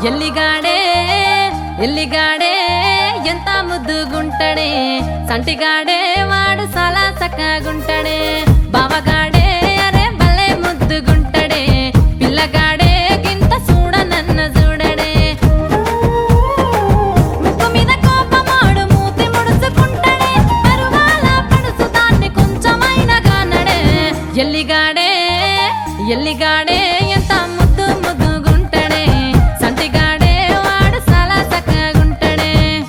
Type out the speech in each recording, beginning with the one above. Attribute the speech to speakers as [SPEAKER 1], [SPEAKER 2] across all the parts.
[SPEAKER 1] ఎల్లిగాడే ఎల్లిగాడే ఎంత ముద్దుగుంటడే సంటిగాడే వాడు చాలా సక్కగుంటడే బావగాడే అరే భలే ముద్దుగుంటడే పిల్లగాడే గింత చూడ నన్న చూడడే ముక్కు మీద కోపమాడు మూతి ముడుచుకుంటడే పరువాల పడుసు దాన్ని కొంచెమైనా గానడే ఎల్లిగాడే ఎల్లిగాడే ఎంత ముద్దు ముద్దుగుంటడే సంటిగాడే వాడు చాలా సక్కగుంటడే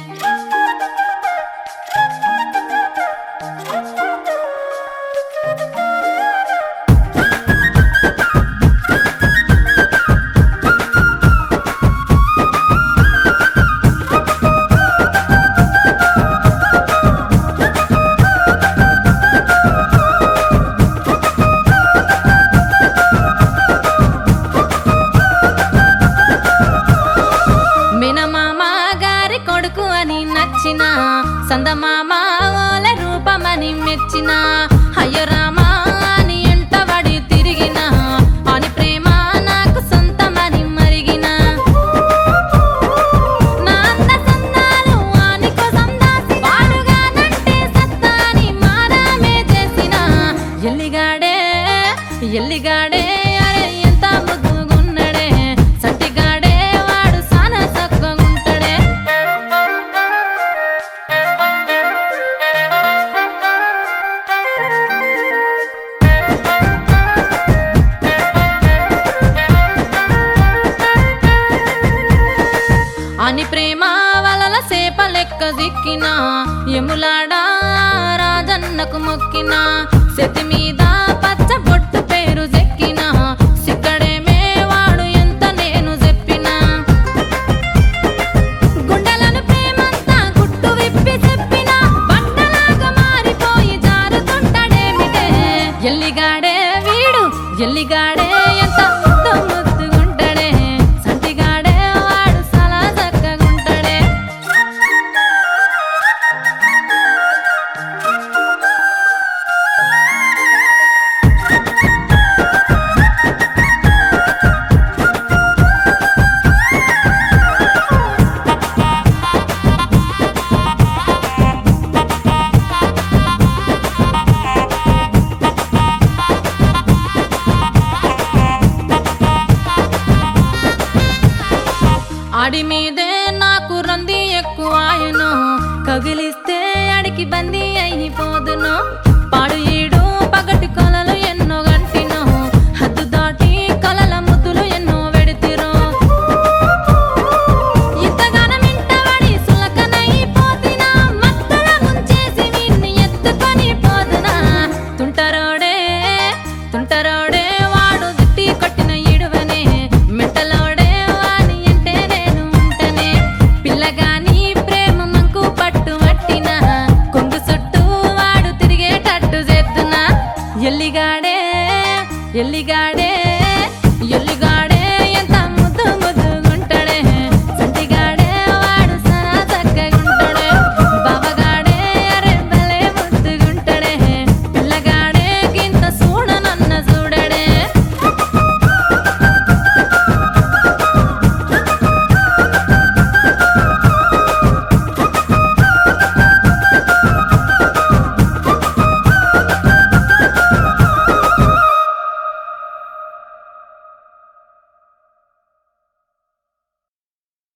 [SPEAKER 1] మినమామ గారి కొడుకు అని నచ్చిన సందమామ ఓల రూపమని మెచ్చిన అయ్యో రామా అని ఎంటబడి తిరిగిన అని ప్రేమ నాకు సొంతమని మరిగిన నా అంద సందాలు అని కోసం దాసి వాడుగా నంటే సత్తాని మారామే చేసిన ఎల్లిగాడే ఎల్లిగాడే అరే ఎంత ముద్దుగున్నడే సంటిగాడే వాడు సానా సక్కగుంటడే అని ప్రేమ వలల సేప లెక్క దిక్కిన ఎములాడా రాజన్నకు మొక్కిన సెతి మీద పచ్చ బొట్టు పేరు చెక్కిన సిక్కడేమే వాడు ఎంత నేను చెప్పిన గుండెలను ప్రేమంతా గుట్టు విప్పి చెప్పిన బట్టలాగా మారిపోయి జారుతుంటాడేమిటే ఎల్లిగాడే వీడు ఎల్లిగాడే ఎంత ముద్దు ముద్దుగుంటడే సంటిగాడే వాడు చాలా చక్కగుంటడే ఆడి మీదే నాకు రంది ఎక్కువ ఆయను కగిలిస్తే అడికి బందీ అయిపోదును పాడు ఈడు పగటి కొలలు ఎన్నో గంటిను హద్దు దాటి కలల ముద్దులు ఎన్నో వెడితిరు ఇంతగానం ఇంటబడి సులకనైపోతినా మత్తుల ముంచేసి వీణ్ణి ఎత్తుకొని పోదునా తుంటరోడే తుంటరోడే వాడు దిట్టి కొట్టిన ఇడువనే మెట్టలోడే వాని అంటే నేను ఉంటనే పిల్లగాని ప్రేమ మంకు పట్టు పట్టిన కొంగు చుట్టూ వాడు తిరిగేటట్టు చేద్దునా ఎల్లిగాడే ఎల్లిగాడే